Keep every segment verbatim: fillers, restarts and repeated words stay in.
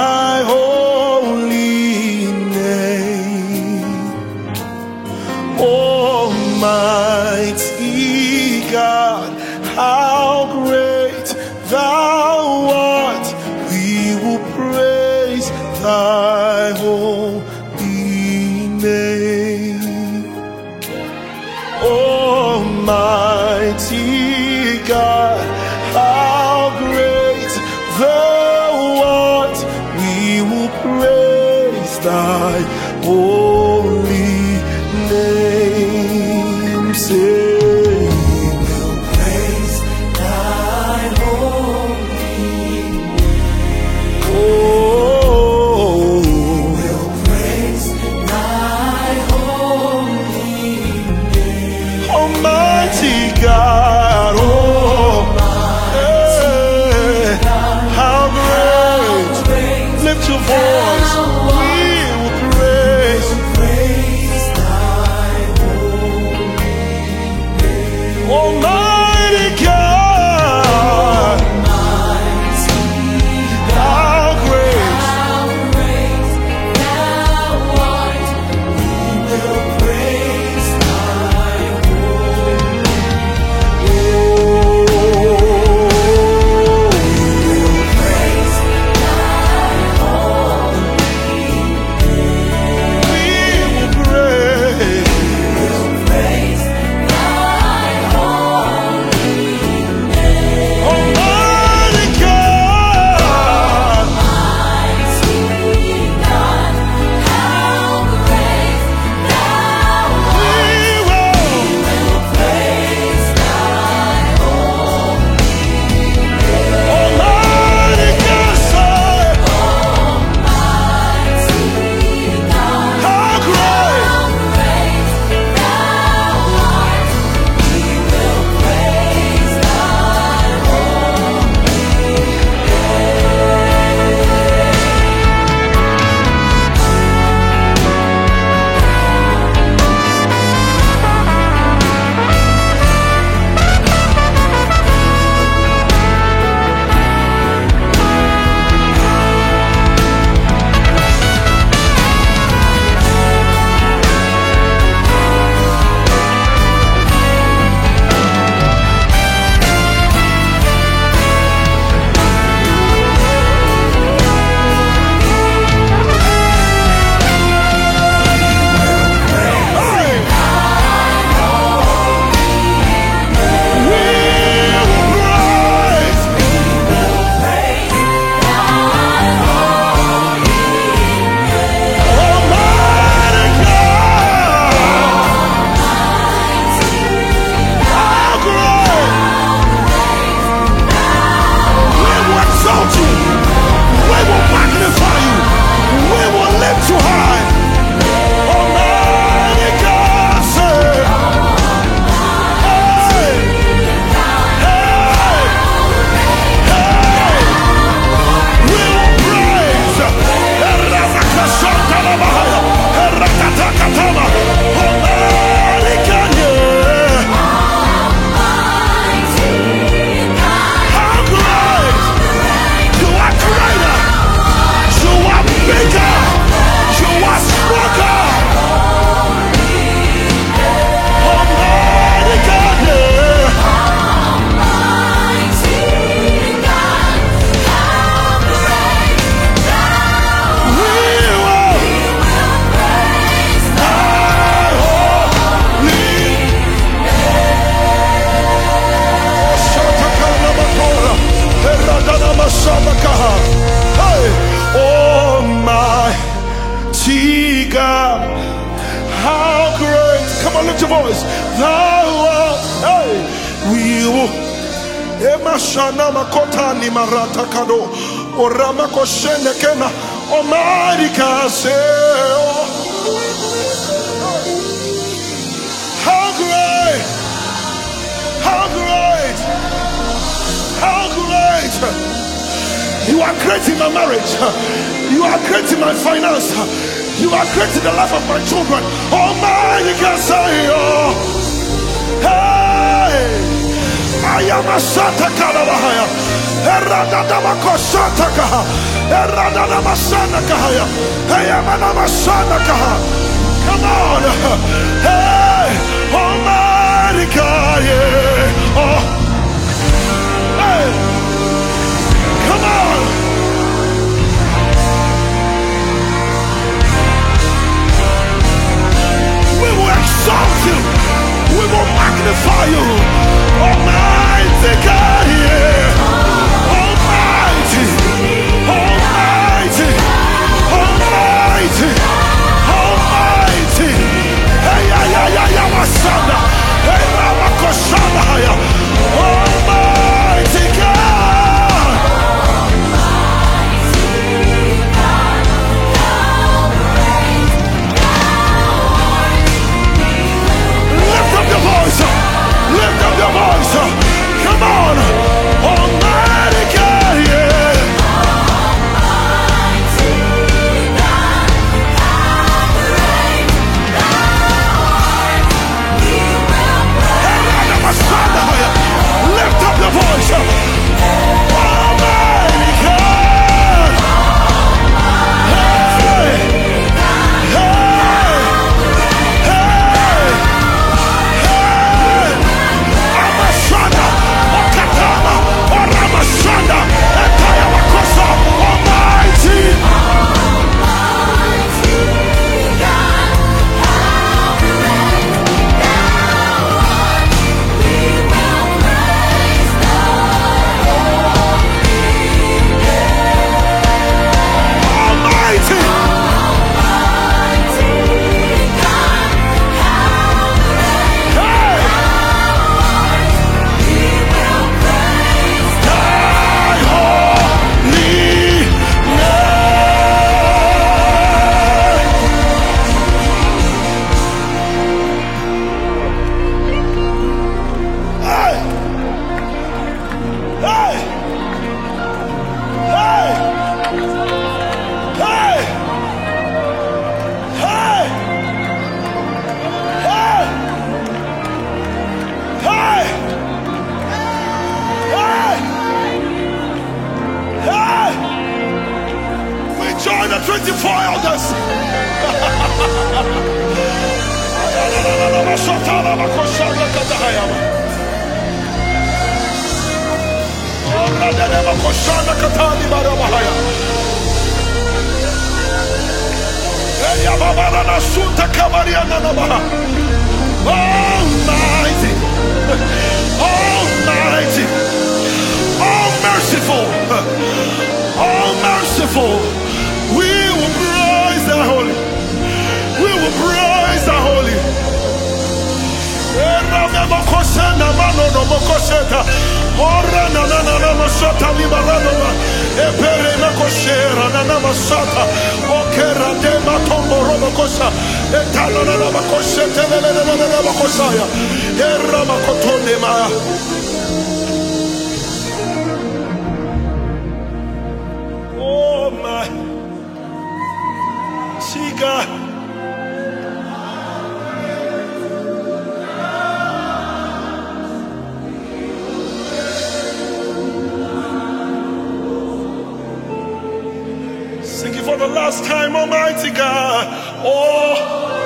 thy holy name. Almighty God, how great thou art. We will praise thy holy name. Almighty God, how great thou art. We will praise thy holy name. Say, God, oh, hey, how great, lift your voice, we will praise, Almighty God, how great, Almighty God, how great. Come on, lift your voice. Thou art, hey, we will. Emashana makota ni marata kado. Orama koshene kena. Almighty God, say, how great, how great, how great. You are great in my marriage. You are great in my finance. You are great in the life of my children. Almighty God, say, oh, hey, I am a Santa Kalabahaya. Eradadamakosatakaha. Eradadamasandakahaya. Eyamanamasandakaha. Come on. Hey, Almighty God, yeah. Oh. Hey. Come on. We will exalt you. We will magnify you. Almighty God, yeah. Almighty. Almighty. Almighty. Almighty. Hey, yeah, yeah, yeah, yeah, Masada. Hey, Ramakosada. Almighty God. Lift up your voice. Lift up your voice. Come on. Almighty God, yeah. Lift up your voice. Almighty God. Hey. Hey. Hey. Hey. Amashanda. Okatama. Oramashanda. Etaya Makosa. Almighty. twenty-four elders. Almighty, Almighty, all merciful, all merciful. We will praise the holy. We will praise the holy. Oh my. God. Sing it for the last time, Almighty God. Oh.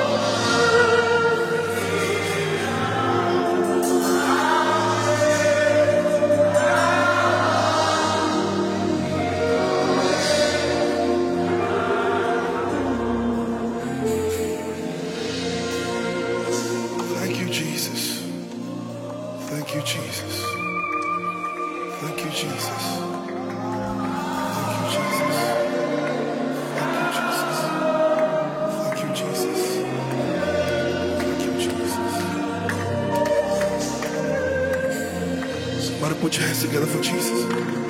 Thank you, Jesus. Thank you, Jesus. Thank you, Jesus. Thank you, Jesus. Thank you, Jesus. Thank you, Jesus. Somebody put your hands together for Jesus.